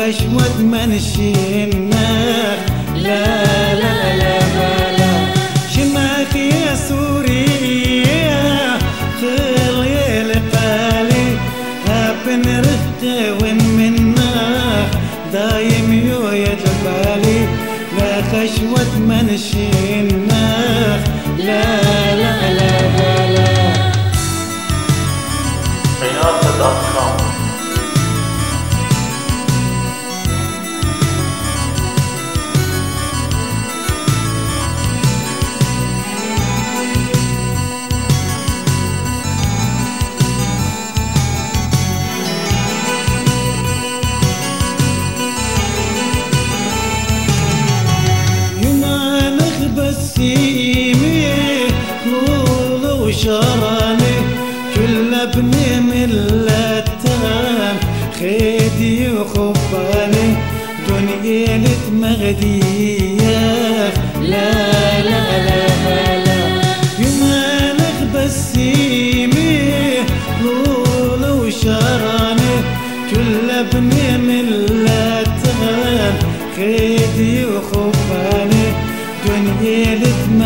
خشوة منشينا لا لا لا لا شماك يا سوريا خلي لقالي هابن رفته وين منا دايم يا جبالي لا خشوة منشينا لا لا لا لا Pinata.com بسيمي طول وشراني كل ابن ملتان خيدي وخباني دنيا مغدية لا لا لا لا يمانك بسيمي طول وشراني كل ابن ملتان خيدي وخباني دنيا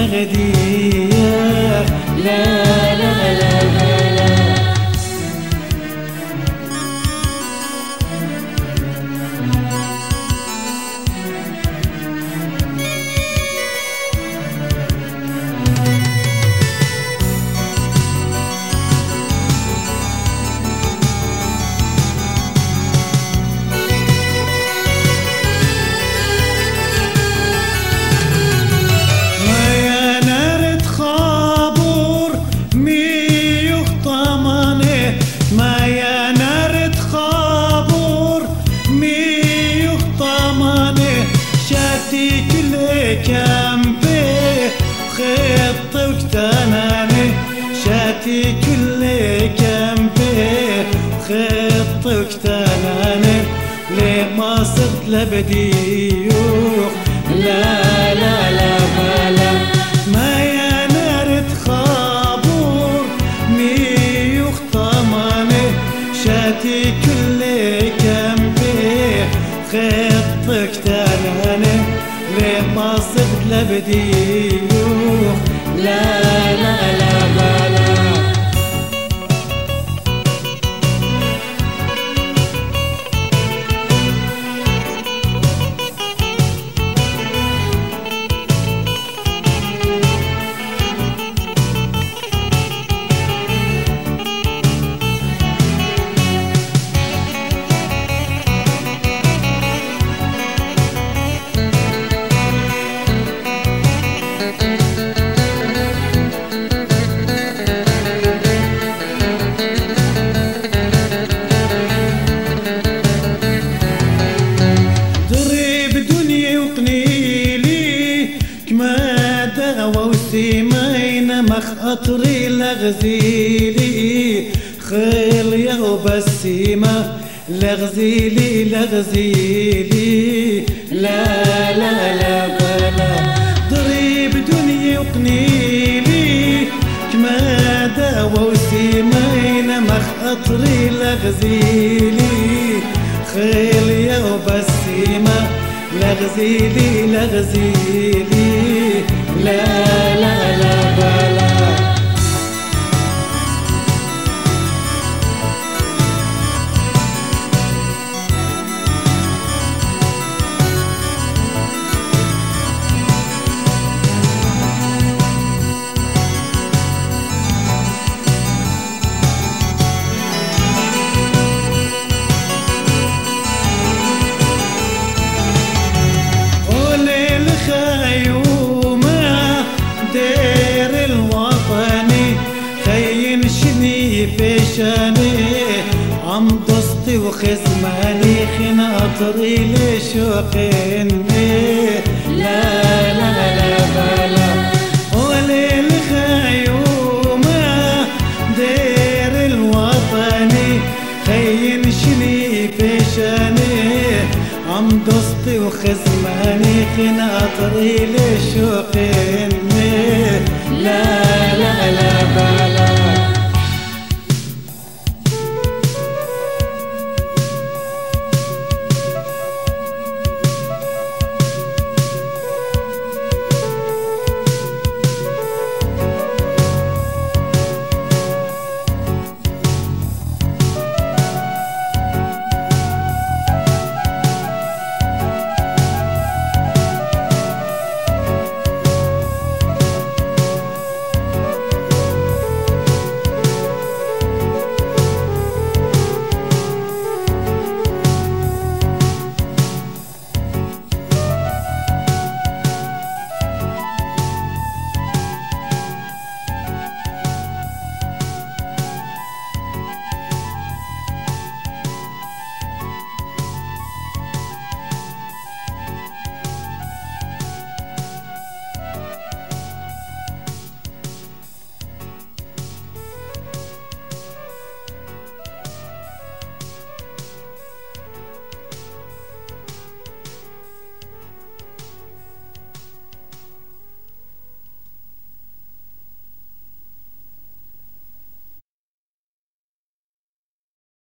مغدية لا لا لا لا شاتي كل جنبي خطك تناني ليه ما صرت لبديوخ لا لا لا لا ما يا نار تخابور ميوخ طماني شاتي كل جنبي خطك تناني ليه ما صرت لبديوخ لا لا لا لا خاطري لغزيلي خيل يا وبسيمة لغزيلي لغزيلي لا لا لا لا ضريب دنيا وقنيلي كما داوى وسيمين مخاطري لغزيلي خيل يا وبسيمة لغزيلي لغزيلي لا لا لا لا عم ضستي وخزماني خناطري لشوقني لا لا لا لا وليل خيومة دير الوطني خين شني بشاني عم ضستي وخزماني خناطري لشوقني لا لا لا